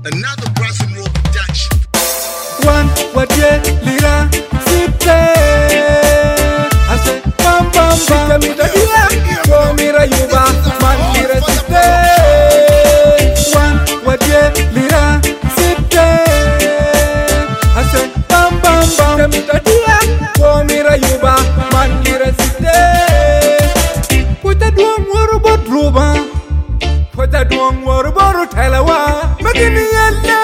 Another Brazil Road production. One, what yeah, lira, sitte. I say, bam bam bam, me da dia, go mira yuba, man lira sitte. One, what yeah, lira, sitte. I say, bam bam bam, me da dia, go mira yuba, man lira sitte. Put a duang waru bot ruba, put a duang waru boru telewa, magini yalla.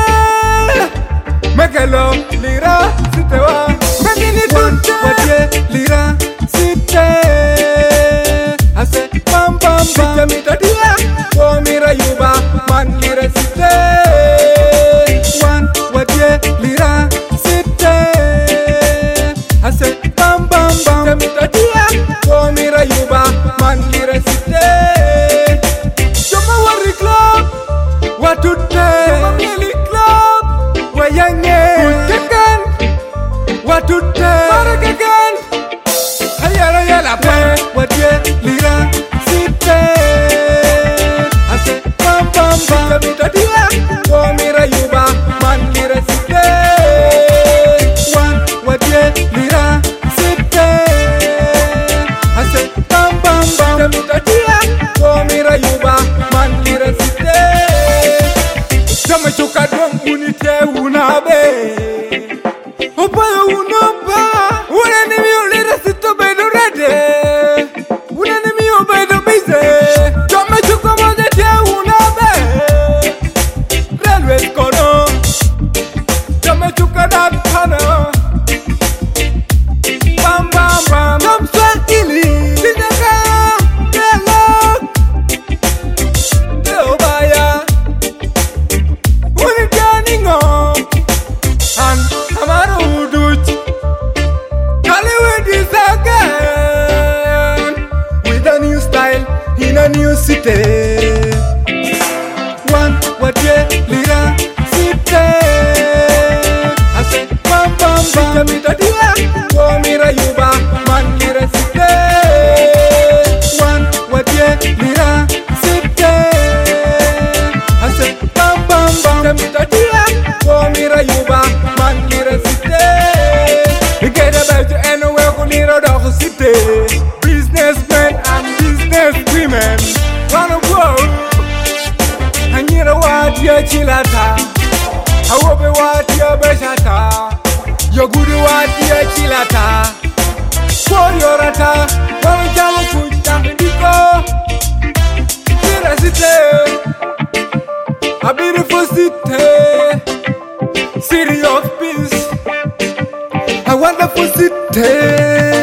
Makalo lira sitewa magini tunte waje lira site ase pam pam pam mita dia wo mira yuba man lira site wan waje lira site ase pam pam pam mita dia wo mira yuba man lira site Joma wari club watute Joma mili club wayange Kutekan watute Maragagan Hayara yala pe Wadye lira site Ase pam pam pam Kamita dia Womira yuba man lira site Wan wadye lira site Ase pam pam pam Kamita dia Womira yuba man lira site Jama chuka drum unite unabe Opa unoba Unani mi ulira sito bedo rede Unani mi ubedo bize Jama chuka moja te unabe Railway kono Jama chuka dat hana Bam bam bam Jam swahili Sinaka Dialog Deobaya in a new city. One, what yeah, lira, city. I say, bam bam bam, Kamita dia, wo mira yuba, man lira city. One, what yeah, lira, city. I say, bam bam bam, Kamita dia, wo mira yuba, man lira city. We get about to anywhere, go lira dog city. Businessmen and businesswomen wanna grow. Hanyira watia chilata, hawobe watia beshata, yogudu watia chilata. Koyorata, wanna jamu kucha diko. Lira city, a beautiful city, city of peace, a wonderful city.